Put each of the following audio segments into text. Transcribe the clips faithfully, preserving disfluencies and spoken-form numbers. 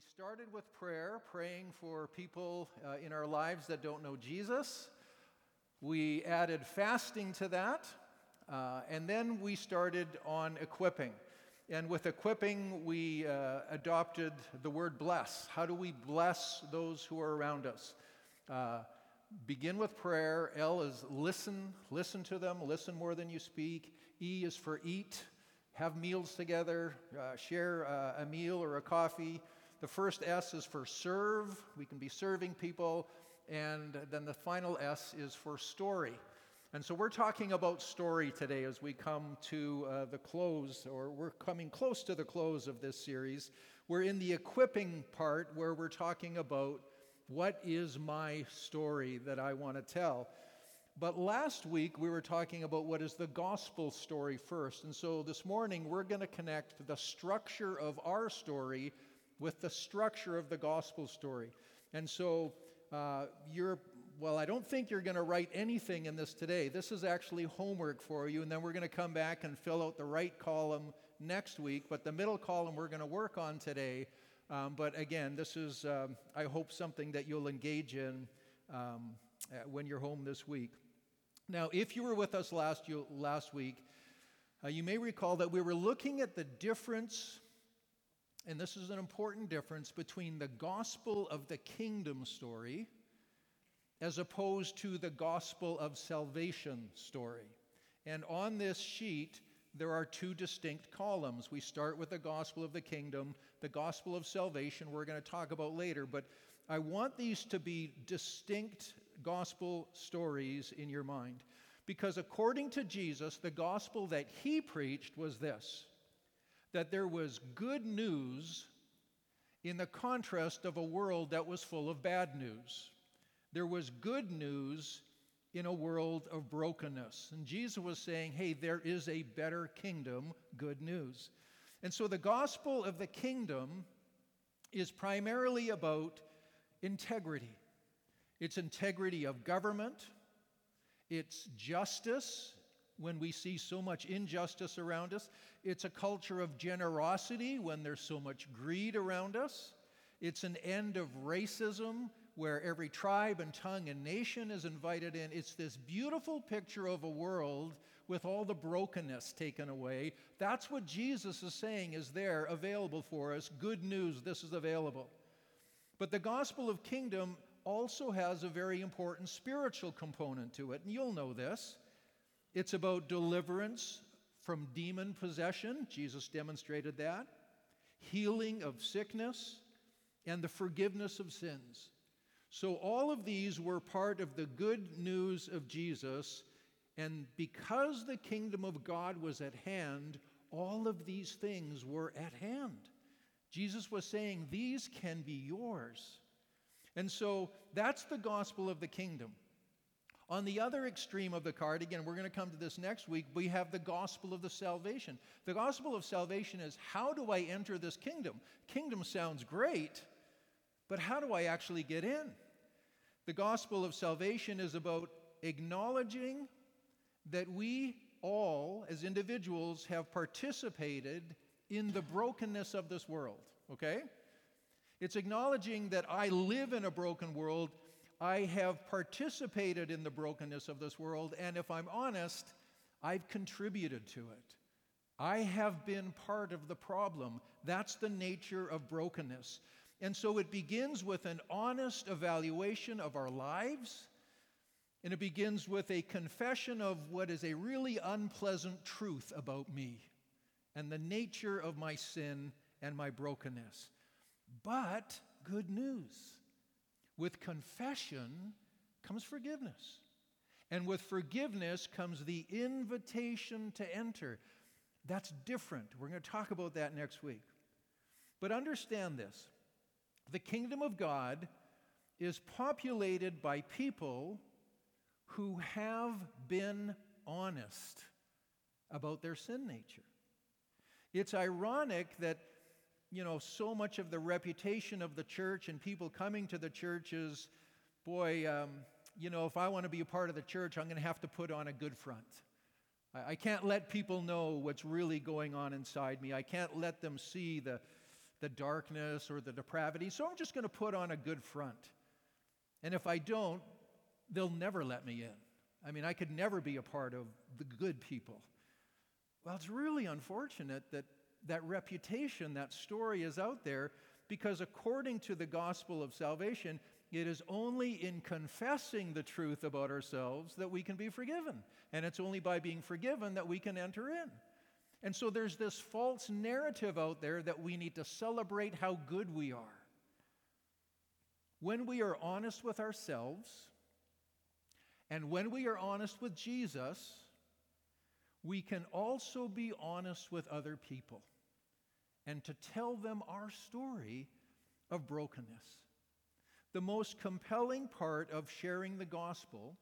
started with prayer, praying for people uh, in our lives that don't know Jesus. We added fasting to that, uh, and then we started on equipping. And with equipping, we uh, adopted the word bless. How do we bless those who are around us? Uh, begin with prayer. L is listen, listen to them, listen more than you speak. E is for eat, have meals together, uh, share uh, a meal or a coffee. The first S is for serve. We can be serving people. And then the final S is for story. And so we're talking about story today as we come to uh, the close, or we're coming close to the close of this series. We're in the equipping part where we're talking about what is my story that I want to tell. But last week we were talking about what is the gospel story first. And so this morning we're going to connect the structure of our story with the structure of the gospel story. And so uh, you're, well, I don't think you're going to write anything in this today. This is actually homework for you, and then we're going to come back and fill out the right column next week. But the middle column we're going to work on today. Um, but again, this is, um, I hope, something that you'll engage in um, when you're home this week. Now, if you were with us last, you, last week, uh, you may recall that we were looking at the difference. And this is an important difference between the gospel of the kingdom story as opposed to the gospel of salvation story. And on this sheet, there are two distinct columns. We start with the gospel of the kingdom, the gospel of salvation we're going to talk about later. But I want these to be distinct gospel stories in your mind. Because according to Jesus, the gospel that he preached was this: that there was good news in the contrast of a world that was full of bad news. There was good news in a world of brokenness. And Jesus was saying, hey, there is a better kingdom, good news. And so the gospel of the kingdom is primarily about integrity. It's integrity of government. It's justice. When we see so much injustice around us. It's a culture of generosity when there's so much greed around us. It's an end of racism where every tribe and tongue and nation is invited in. It's this beautiful picture of a world with all the brokenness taken away. That's what Jesus is saying is there available for us. Good news, this is available. But the gospel of kingdom also has a very important spiritual component to it, and you'll know this. It's about deliverance from demon possession. Jesus demonstrated that. Healing of sickness and the forgiveness of sins. So all of these were part of the good news of Jesus. And because the kingdom of God was at hand, all of these things were at hand. Jesus was saying, these can be yours. And so that's the gospel of the kingdom. On the other extreme of the card, again, we're going to come to this next week, we have the gospel of the salvation. The gospel of salvation is, how do I enter this kingdom? Kingdom sounds great, but how do I actually get in? The gospel of salvation is about acknowledging that we all, as individuals, have participated in the brokenness of this world, okay? It's acknowledging that I live in a broken world. I have participated in the brokenness of this world, and if I'm honest, I've contributed to it. I have been part of the problem. That's the nature of brokenness. And so it begins with an honest evaluation of our lives, and it begins with a confession of what is a really unpleasant truth about me and the nature of my sin and my brokenness. But good news. With confession comes forgiveness. And with forgiveness comes the invitation to enter. That's different. We're going to talk about that next week. But understand this. The kingdom of God is populated by people who have been honest about their sin nature. It's ironic that You know, so much of the reputation of the church and people coming to the church is, boy, um, you know, if I want to be a part of the church, I'm going to have to put on a good front. I, I can't let people know what's really going on inside me. I can't let them see the the darkness or the depravity, so I'm just going to put on a good front. And if I don't, they'll never let me in. I mean, I could never be a part of the good people. Well, it's really unfortunate that that reputation, that story is out there, because according to the gospel of salvation, it is only in confessing the truth about ourselves that we can be forgiven. And it's only by being forgiven that we can enter in. And so there's this false narrative out there that we need to celebrate how good we are. When we are honest with ourselves, and when we are honest with Jesus, we can also be honest with other people and to tell them our story of brokenness. The most compelling part of sharing the gospel,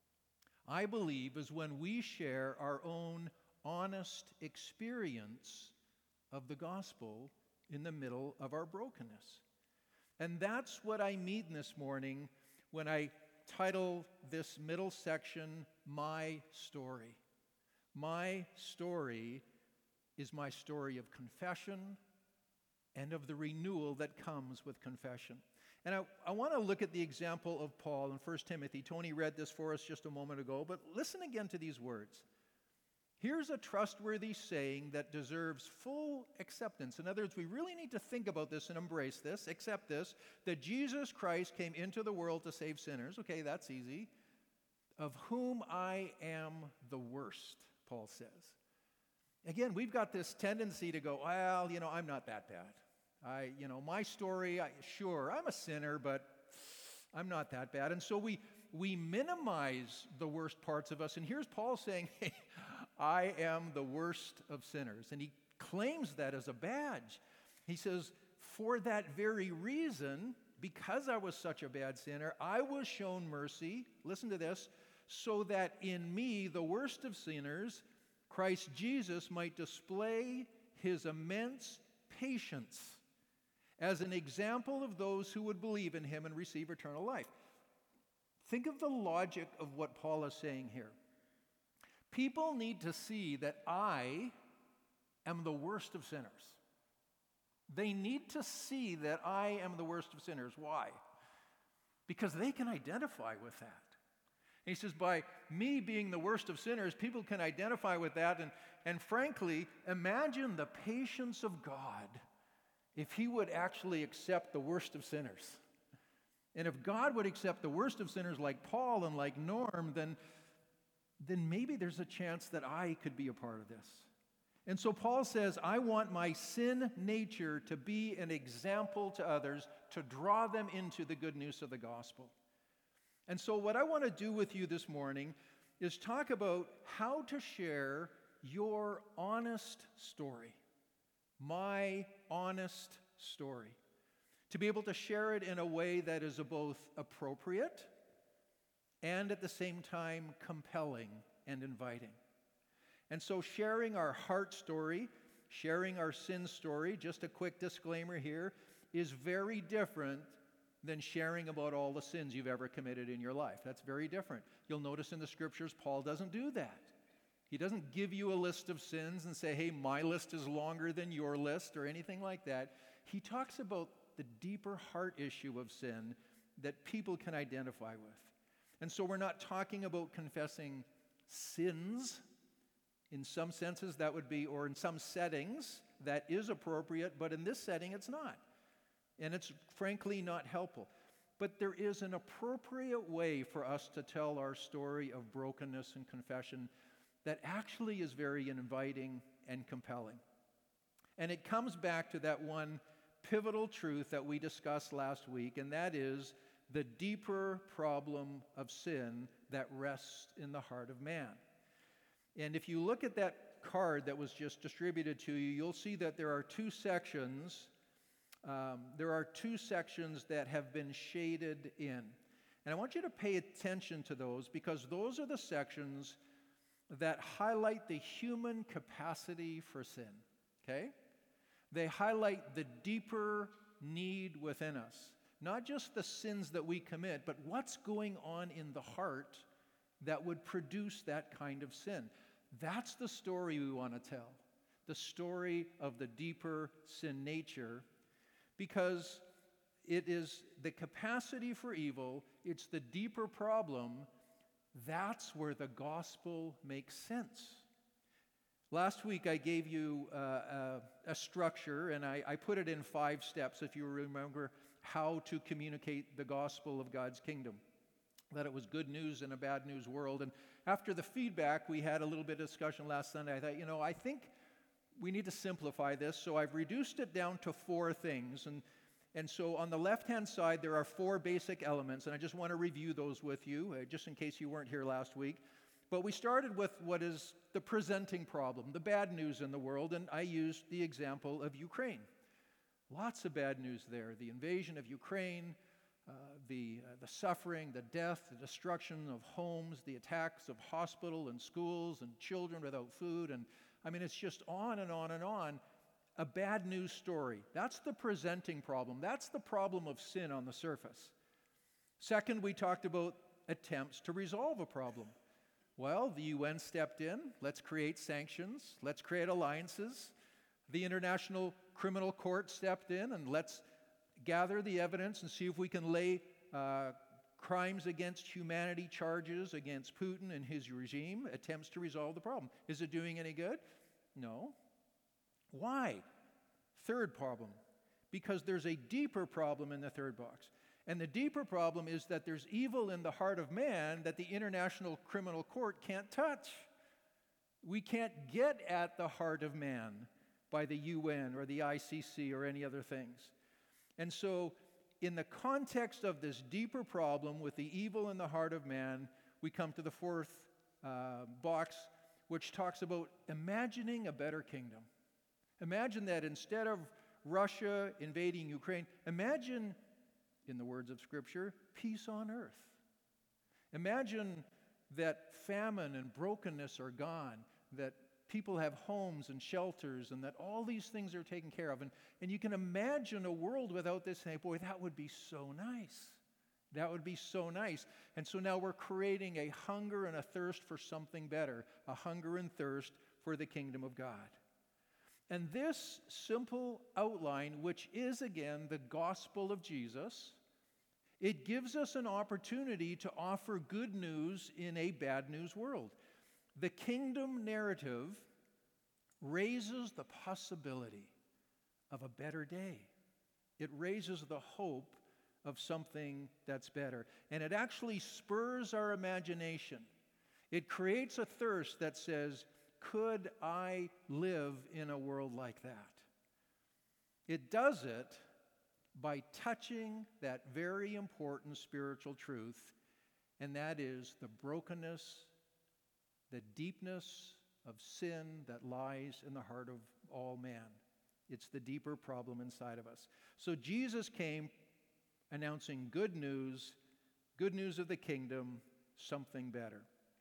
I believe, is when we share our own honest experience of the gospel in the middle of our brokenness. And that's what I mean this morning when I title this middle section, My Story. My story is my story of confession and of the renewal that comes with confession. And I, I want to look at the example of Paul in First Timothy. Tony read this for us just a moment ago, but listen again to these words. Here's a trustworthy saying that deserves full acceptance. In other words, we really need to think about this and embrace this, accept this, that Jesus Christ came into the world to save sinners. Okay, that's easy. Of whom I am the worst, Paul says. Again, we've got this tendency to go, well, you know, I'm not that bad. I, you know, my story, I, sure, I'm a sinner, but I'm not that bad. And so we we minimize the worst parts of us. And here's Paul saying, hey, I am the worst of sinners. And he claims that as a badge. He says, for that very reason, because I was such a bad sinner, I was shown mercy, listen to this, so that in me, the worst of sinners, Christ Jesus might display his immense patience as an example of those who would believe in him and receive eternal life. Think of the logic of what Paul is saying here. People need to see that I am the worst of sinners. They need to see that I am the worst of sinners. Why? Because they can identify with that. And he says, by me being the worst of sinners, people can identify with that. And, and frankly, imagine the patience of God if he would actually accept the worst of sinners. And if God would accept the worst of sinners like Paul and like Norm, then, then maybe there's a chance that I could be a part of this. And so Paul says, I want my sin nature to be an example to others, to draw them into the good news of the gospel. And so what I want to do with you this morning is talk about how to share your honest story, my honest story, to be able to share it in a way that is both appropriate and at the same time compelling and inviting. And so sharing our heart story, sharing our sin story, just a quick disclaimer here, is very different than sharing about all the sins you've ever committed in your life. That's very different. You'll notice in the scriptures, Paul doesn't do that. He doesn't give you a list of sins and say, hey, my list is longer than your list or anything like that. He talks about the deeper heart issue of sin that people can identify with. And so we're not talking about confessing sins. In some senses that would be, or in some settings that is appropriate, but in this setting it's not. And it's frankly not helpful. But there is an appropriate way for us to tell our story of brokenness and confession that actually is very inviting and compelling. And it comes back to that one pivotal truth that we discussed last week, and that is the deeper problem of sin that rests in the heart of man. And if you look at that card that was just distributed to you, you'll see that there are two sections. Um, there are two sections that have been shaded in. And I want you to pay attention to those because those are the sections that highlight the human capacity for sin, okay? They highlight the deeper need within us. Not just the sins that we commit, but what's going on in the heart that would produce that kind of sin. That's the story we want to tell. The story of the deeper sin nature. because it is the capacity for evil, it's the deeper problem. That's where the gospel makes sense. Last week I gave you uh, a, a structure, and I, I put it in five steps, if you remember, how to communicate the gospel of God's kingdom. That it was good news in a bad news world. And after the feedback, we had a little bit of discussion last Sunday. I thought, you know, I think we need to simplify this, so I've reduced it down to four things. And, and so on the left-hand side, there are four basic elements, and I just want to review those with you, uh, just in case you weren't here last week. But we started with what is the presenting problem, the bad news in the world, and I used the example of Ukraine. Lots of bad news there. The invasion of Ukraine, uh, the, uh, the suffering, the death, the destruction of homes, the attacks of hospital and schools and children without food. And I mean, it's just on and on and on. A bad news story. That's the presenting problem. That's the problem of sin on the surface. Second, we talked about attempts to resolve a problem. Well, the U N stepped in. Let's create sanctions. Let's create alliances. The International Criminal Court stepped in, and let's gather the evidence and see if we can lay uh, crimes against humanity charges against Putin and his regime, attempts to resolve the problem. Is it doing any good? No. Why? Third problem. Because there's a deeper problem in the third box. And the deeper problem is that there's evil in the heart of man that the International Criminal Court can't touch. We can't get at the heart of man by the U N or the I C C or any other things. And so, in the context of this deeper problem with the evil in the heart of man, we come to the fourth uh, box, which talks about imagining a better kingdom. Imagine that instead of Russia invading Ukraine, imagine, in the words of Scripture, peace on earth. Imagine that famine and brokenness are gone, that people have homes and shelters, and that all these things are taken care of. And, and you can imagine a world without this. And boy, that would be so nice. That would be so nice. And so now we're creating a hunger and a thirst for something better, a hunger and thirst for the kingdom of God. And this simple outline, which is again the gospel of Jesus, it gives us an opportunity to offer good news in a bad news world. The kingdom narrative raises the possibility of a better day. It raises the hope of something that's better. And it actually spurs our imagination. It creates a thirst that says, could I live in a world like that? It does it by touching that very important spiritual truth, and that is the brokenness, the deepness of sin that lies in the heart of all man. It's the deeper problem inside of us. So Jesus came announcing good news, good news of the kingdom, something better.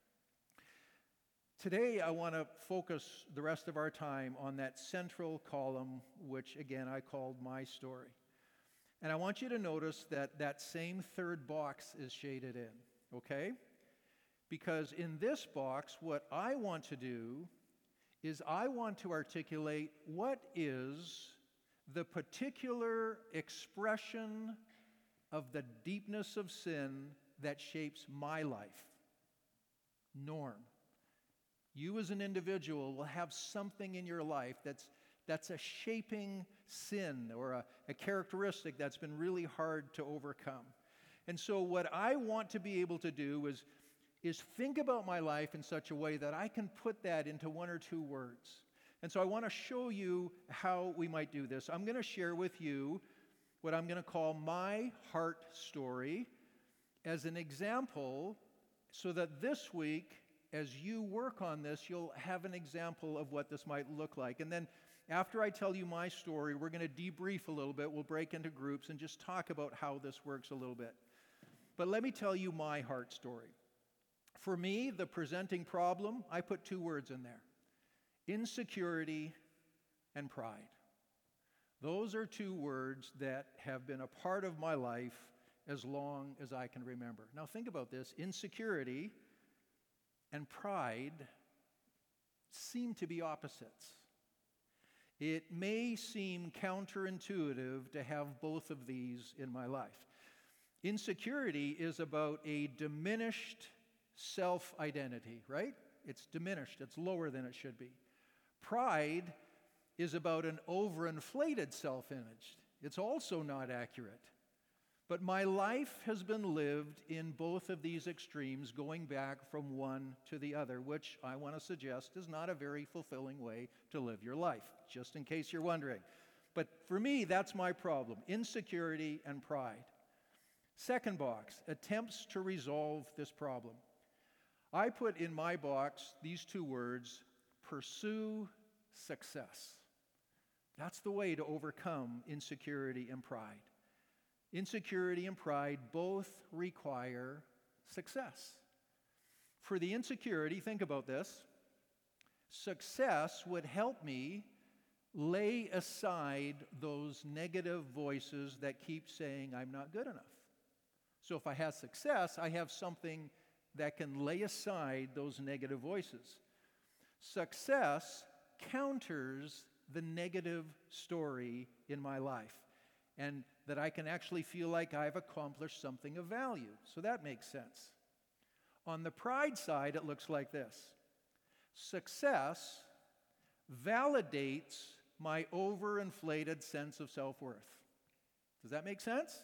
Today, I want to focus the rest of our time on that central column, which, again, I called My Story. And I want you to notice that that same third box is shaded in, okay? Because in this box, what I want to do is I want to articulate what is the particular expression of the deepness of sin that shapes my life. Norm. You as an individual will have something in your life that's that's a shaping sin or a, a characteristic that's been really hard to overcome. And so what I want to be able to do is, is think about my life in such a way that I can put that into one or two words. And so I want to show you how we might do this. I'm going to share with you what I'm going to call my heart story as an example so that this week, as you work on this, you'll have an example of what this might look like. And then after I tell you my story, we're going to debrief a little bit. We'll break into groups and just talk about how this works a little bit. But let me tell you my heart story. For me, the presenting problem, I put two words in there: insecurity and pride. Those are two words that have been a part of my life as long as I can remember. Now think about this. Insecurity and pride seem to be opposites. It may seem counterintuitive to have both of these in my life. Insecurity is about a diminished self-identity, right? It's diminished. It's lower than it should be. Pride is about an overinflated self-image. It's also not accurate. But my life has been lived in both of these extremes, going back from one to the other, which I want to suggest is not a very fulfilling way to live your life, just in case you're wondering. But for me, that's my problem, insecurity and pride. Second box, attempts to resolve this problem. I put in my box these two words, pursue success. That's the way to overcome insecurity and pride. Insecurity and pride both require success. For the insecurity, think about this. Success would help me lay aside those negative voices that keep saying I'm not good enough. So if I have success, I have something that can lay aside those negative voices. Success counters the negative story in my life, and that I can actually feel like I've accomplished something of value. So that makes sense. On the pride side, it looks like this. Success validates my overinflated sense of self-worth. Does that make sense?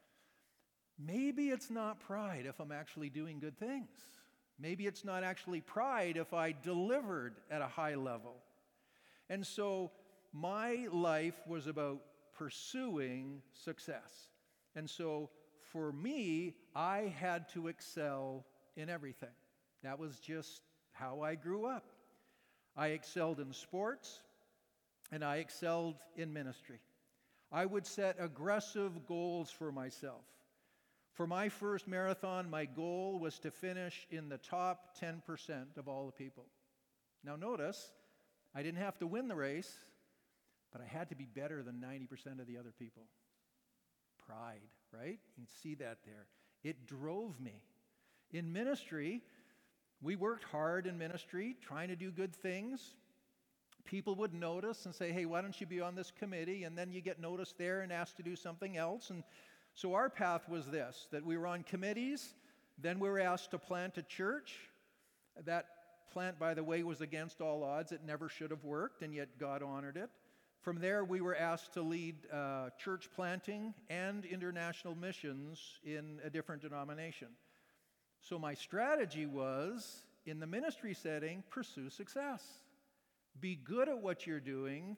Maybe it's not pride if I'm actually doing good things. Maybe it's not actually pride if I delivered at a high level. And so my life was about pursuing success. And so for me, I had to excel in everything. That was just how I grew up. I excelled in sports, and I excelled in ministry. I would set aggressive goals for myself. For my first marathon, my goal was to finish in the top ten percent of all the people. Now notice, I didn't have to win the race, but I had to be better than ninety percent of the other people. Pride, right? You can see that there. It drove me. In ministry, we worked hard in ministry, trying to do good things. People would notice and say, hey, why don't you be on this committee? And then you get noticed there and asked to do something else. And so our path was this, that we were on committees, then we were asked to plant a church. That plant, by the way, was against all odds. It never should have worked, and yet God honored it. From there, we were asked to lead uh, church planting and international missions in a different denomination. So my strategy was, in the ministry setting, pursue success. Be good at what you're doing,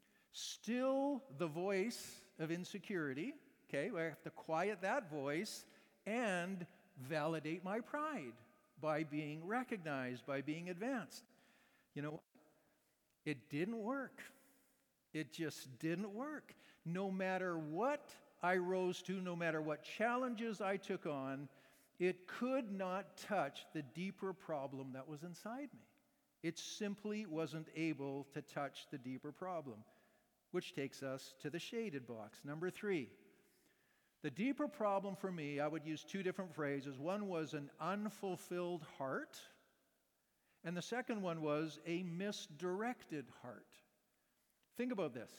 still the voice of insecurity. Okay, I have to quiet that voice and validate my pride by being recognized, by being advanced. You know, it didn't work. It just didn't work. No matter what I rose to, no matter what challenges I took on, it could not touch the deeper problem that was inside me. It simply wasn't able to touch the deeper problem, which takes us to the shaded box. Number three. The deeper problem for me, I would use two different phrases. One was an unfulfilled heart, and the second one was a misdirected heart. Think about this.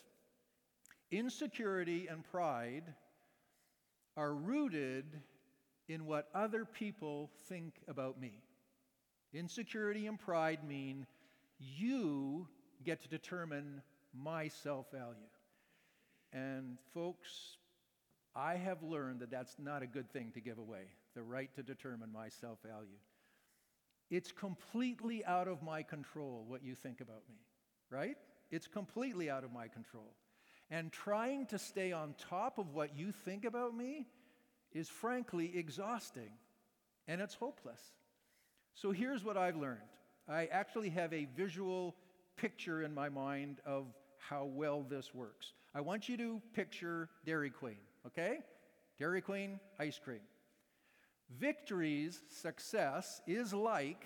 Insecurity and pride are rooted in what other people think about me. Insecurity and pride mean you get to determine my self-value. And folks, I have learned that that's not a good thing to give away, the right to determine my self-value. It's completely out of my control what you think about me, right? It's completely out of my control. And trying to stay on top of what you think about me is frankly exhausting, and it's hopeless. So here's what I've learned. I actually have a visual picture in my mind of how well this works. I want you to picture Dairy Queen. Okay? Dairy Queen, ice cream. Victory's success is like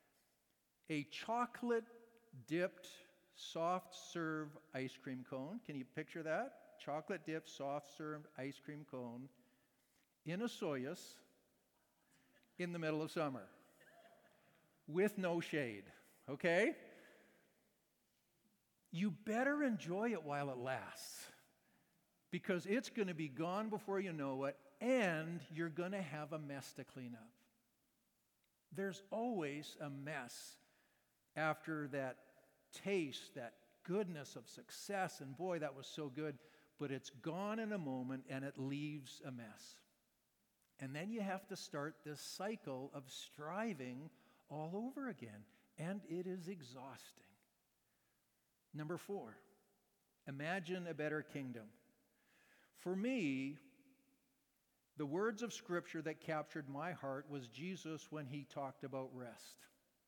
a chocolate-dipped, soft-serve ice cream cone. Can you picture that? Chocolate-dipped, soft-served ice cream cone in a Soyuz in the middle of summer with no shade. Okay? you better enjoy it while it lasts, because it's going to be gone before you know it, and you're going to have a mess to clean up. There's always a mess after that taste, that goodness of success, and boy, that was so good, but it's gone in a moment and it leaves a mess. And then you have to start this cycle of striving all over again, and it is exhausting. Number four, imagine a better kingdom. For me, the words of Scripture that captured my heart was Jesus when he talked about rest.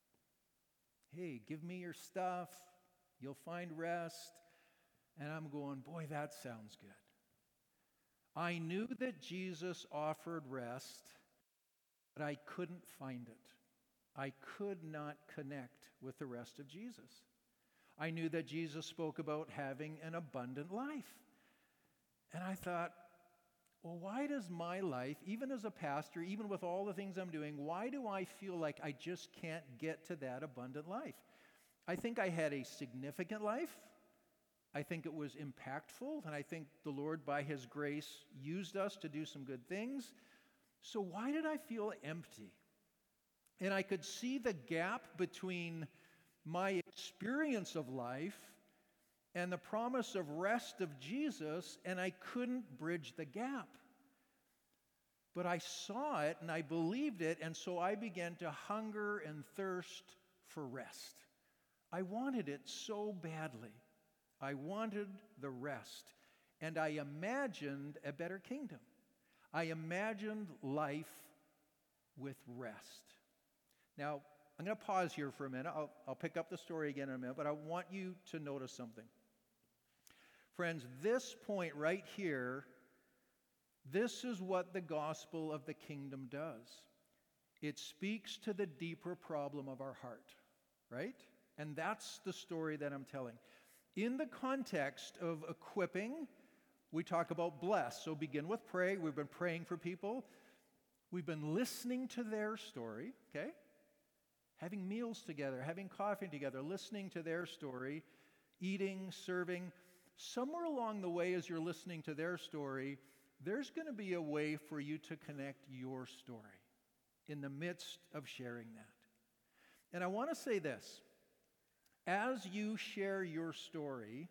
Hey, give me your stuff, you'll find rest. And I'm going, boy, that sounds good. I knew that Jesus offered rest, but I couldn't find it. I could not connect with the rest of Jesus. I knew that Jesus spoke about having an abundant life. And I thought, well, why does my life, even as a pastor, even with all the things I'm doing, why do I feel like I just can't get to that abundant life? I think I had a significant life. I think it was impactful, and I think the Lord, by his grace, used us to do some good things. So why did I feel empty? And I could see the gap between my experience of life and the promise of rest of Jesus, and I couldn't bridge the gap. But I saw it, and I believed it, and so I began to hunger and thirst for rest. I wanted it so badly. I wanted the rest, and I imagined a better kingdom. I imagined life with rest. Now, I'm going to pause here for a minute. I'll, I'll pick up the story again in a minute, but I want you to notice something. Friends, this point right here, this is what the gospel of the kingdom does. It speaks to the deeper problem of our heart, right? And that's the story that I'm telling. In the context of equipping, we talk about bless. So begin with pray. We've been praying for people. We've been listening to their story, okay? Having meals together, having coffee together, listening to their story, eating, serving. Somewhere along the way, as you're listening to their story, there's going to be a way for you to connect your story in the midst of sharing that. And I want to say this. As you share your story,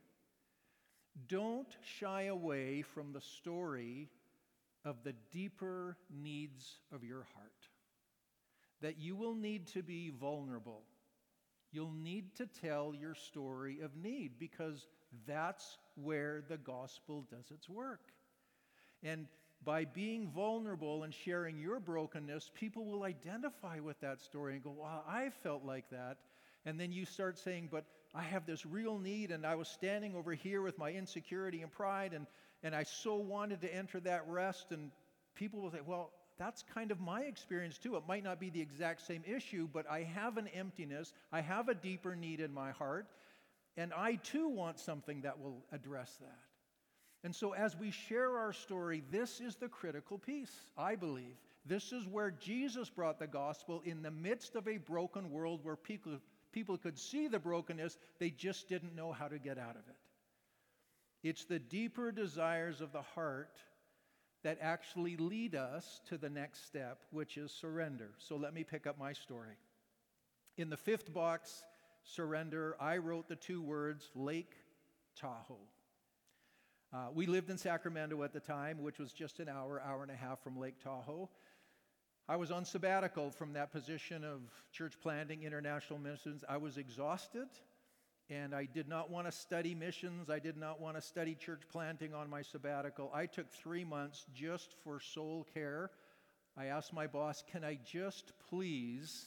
don't shy away from the story of the deeper needs of your heart. That you will need to be vulnerable. You'll need to tell your story of need, because that's where the gospel does its work. And by being vulnerable and sharing your brokenness, people will identify with that story and go, wow, I felt like that. And then you start saying, but I have this real need, and I was standing over here with my insecurity and pride, and, and I so wanted to enter that rest. And people will say, well, that's kind of my experience too. It might not be the exact same issue, but I have an emptiness. I have a deeper need in my heart, and I too want something that will address that. And so as we share our story, this is the critical piece, I believe. This is where Jesus brought the gospel in the midst of a broken world where people People could see the brokenness, they just didn't know how to get out of it. It's the deeper desires of the heart that actually lead us to the next step, which is surrender. So let me pick up my story. In the fifth box, surrender, I wrote the two words, Lake Tahoe. Uh, we lived in Sacramento at the time, which was just an hour, hour and a half from Lake Tahoe. I was on sabbatical from that position of church planting, international missions. I was exhausted, and I did not want to study missions. I did not want to study church planting on my sabbatical. I took three months just for soul care. I asked my boss, can I just please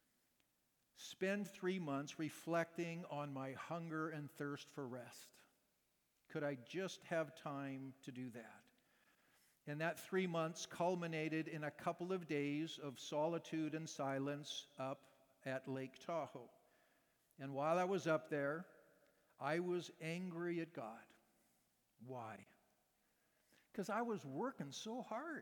spend three months reflecting on my hunger and thirst for rest? Could I just have time to do that? And that three months culminated in a couple of days of solitude and silence up at Lake Tahoe. And while I was up there, I was angry at God. Why? Because I was working so hard.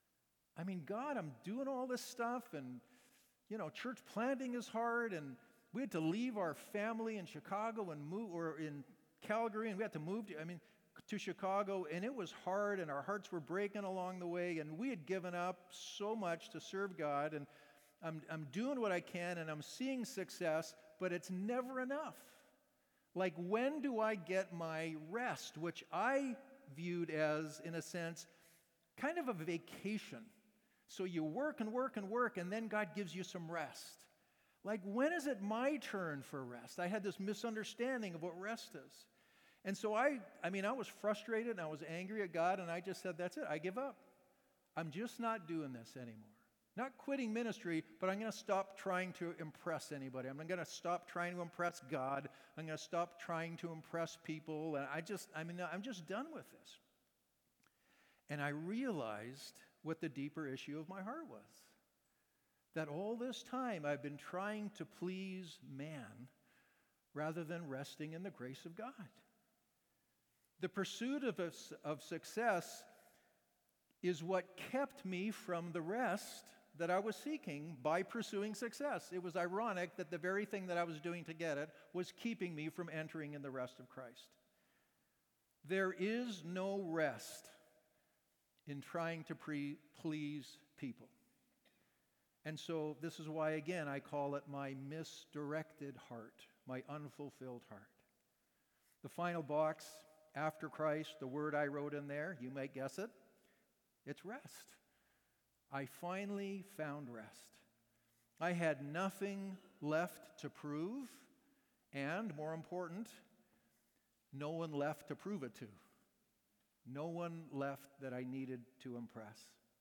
I mean, God, I'm doing all this stuff, and, you know, church planting is hard, and We had to leave our family in Chicago and move, or in Calgary, and we had to move to, I mean, to Chicago, and it was hard, and our hearts were breaking along the way, and we had given up so much to serve God, and I'm, I'm doing what I can, and I'm seeing success, but it's never enough. Like, when do I get my rest, which I viewed as, in a sense, kind of a vacation. So you work and work and work, and then God gives you some rest. Like, when is it my turn for rest? I had this misunderstanding of what rest is. And so I, I mean, I was frustrated, and I was angry at God, and I just said, that's it, I give up. I'm just not doing this anymore. Not quitting ministry, but I'm going to stop trying to impress anybody. I'm going to stop trying to impress God. I'm going to stop trying to impress people. And I just, I mean, I'm just done with this. And I realized what the deeper issue of my heart was. That all this time I've been trying to please man rather than resting in the grace of God. The pursuit of, a, of success is what kept me from the rest that I was seeking by pursuing success. It was ironic that the very thing that I was doing to get it was keeping me from entering in the rest of Christ. There is no rest in trying to pre- please people. And so this is why, again, I call it my misdirected heart, my unfulfilled heart. The final box, after Christ, the word I wrote in there, you might guess it, it's rest. I finally found rest. I had nothing left to prove, and more important, no one left to prove it to. No one left that I needed to impress.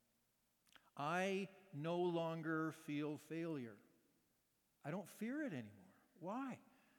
I no longer feel failure. I don't fear it anymore. Why?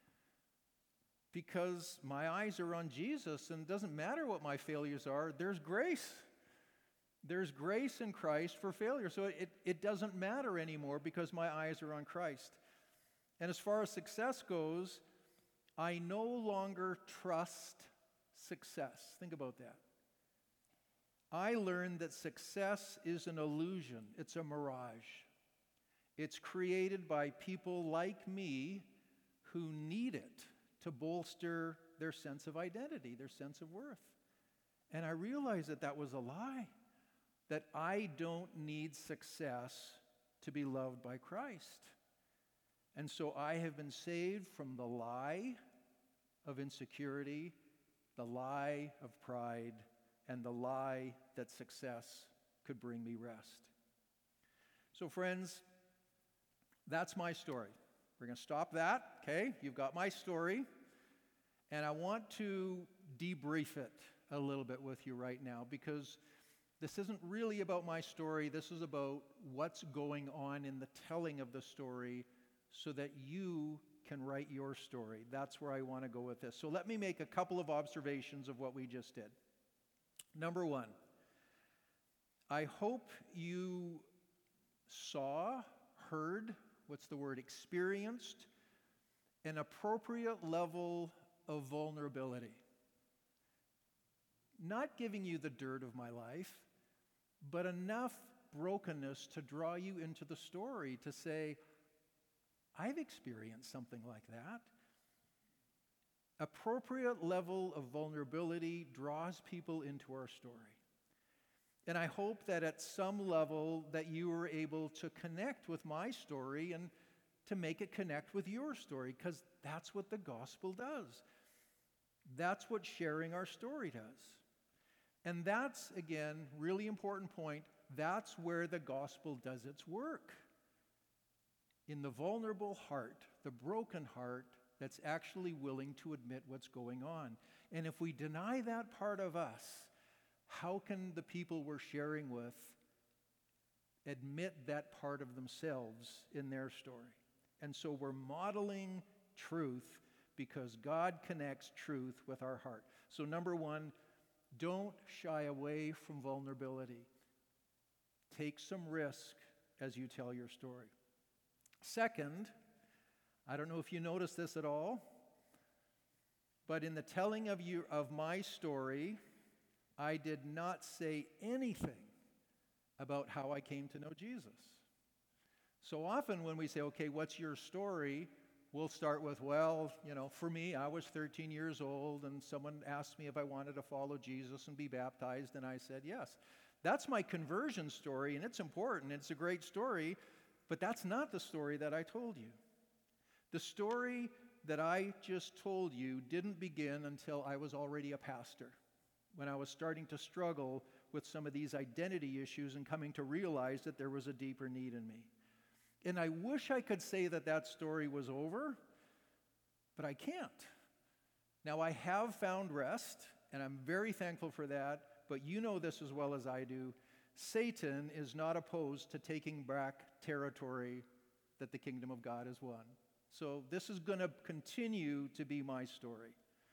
Because my eyes are on Jesus, and it doesn't matter what my failures are, there's grace. There's grace in Christ for failure. So it, it doesn't matter anymore because my eyes are on Christ. And as far as success goes, I no longer trust success. Think about that. I learned that success is an illusion. It's a mirage. It's created by people like me who need it to bolster their sense of identity, their sense of worth. And I realized that that was a lie, that I don't need success to be loved by Christ. And so I have been saved from the lie of insecurity, the lie of pride, and the lie that success could bring me rest. So friends, that's my story. We're going to stop that, okay? You've got my story. And I want to debrief it a little bit with you right now, because this isn't really about my story. This is about what's going on in the telling of the story so that you can write your story. That's where I want to go with this. So let me make a couple of observations of what we just did. Number one, I hope you saw, heard, what's the word, experienced an appropriate level of vulnerability. Not giving you the dirt of my life, but enough brokenness to draw you into the story, to say, I've experienced something like that. Appropriate level of vulnerability draws people into our story. And I hope that at some level that you were able to connect with my story and to make it connect with your story, because that's what the gospel does. That's what sharing our story does. And that's, again, really important point, that's where the gospel does its work. In the vulnerable heart, the broken heart that's actually willing to admit what's going on. And if we deny that part of us, how can the people we're sharing with admit that part of themselves in their story? And so we're modeling truth because God connects truth with our heart. So number one, don't shy away from vulnerability. Take some risk as you tell your story. Second, I don't know if you noticed this at all, but in the telling of you of my story, I did not say anything about how I came to know Jesus. So often when we say, okay, what's your story? we'll start with, well, you know, for me, I was thirteen years old, and someone asked me if I wanted to follow Jesus and be baptized, and I said yes. That's my conversion story, and it's important. It's a great story, but that's not the story that I told you. The story that I just told you didn't begin until I was already a pastor, when I was starting to struggle with some of these identity issues and coming to realize that there was a deeper need in me. And I wish I could say that that story was over, but I can't. Now, I have found rest, and I'm very thankful for that, but you know this as well as I do. Satan is not opposed to taking back territory that the kingdom of God has won. So this is going to continue to be my story.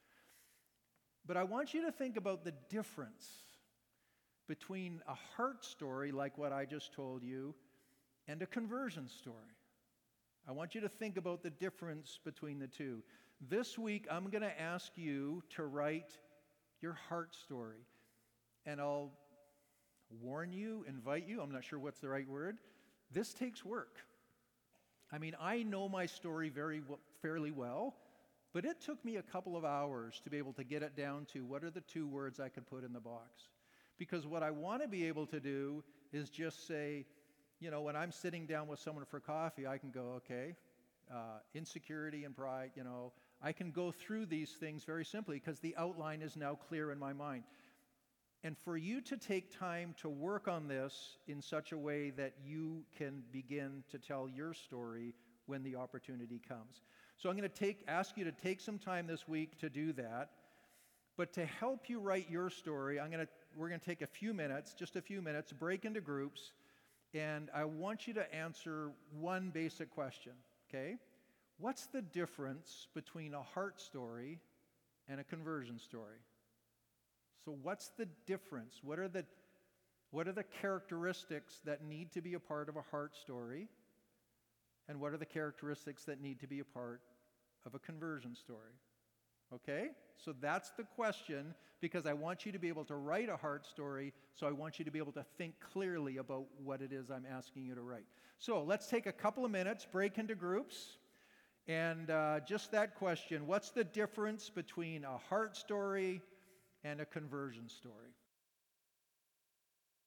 But I want you to think about the difference between a heart story like what I just told you and a conversion story. I want you to think about the difference between the two. This week, I'm going to ask you to write your heart story. And I'll warn you, invite you, I'm not sure what's the right word. This takes work. I mean, I know my story very w- fairly well, but it took me a couple of hours to be able to get it down to what are the two words I could put in the box. Because what I want to be able to do is just say, you know, when I'm sitting down with someone for coffee, I can go, okay, uh, insecurity and pride, you know, I can go through these things very simply because the outline is now clear in my mind. And for you to take time to work on this in such a way that you can begin to tell your story when the opportunity comes. So I'm going to take, ask you to take some time this week to do that. But to help you write your story, I'm going to, we're going to take a few minutes, just a few minutes, break into groups, and I want you to answer one basic question, okay? What's the difference between a heart story and a conversion story? So what's the difference? What are the, what are the characteristics that need to be a part of a heart story? And what are the characteristics that need to be a part of a conversion story? Okay? So that's the question, because I want you to be able to write a heart story, so I want you to be able to think clearly about what it is I'm asking you to write. So let's take a couple of minutes, break into groups, and uh, just that question, what's the difference between a heart story and a conversion story?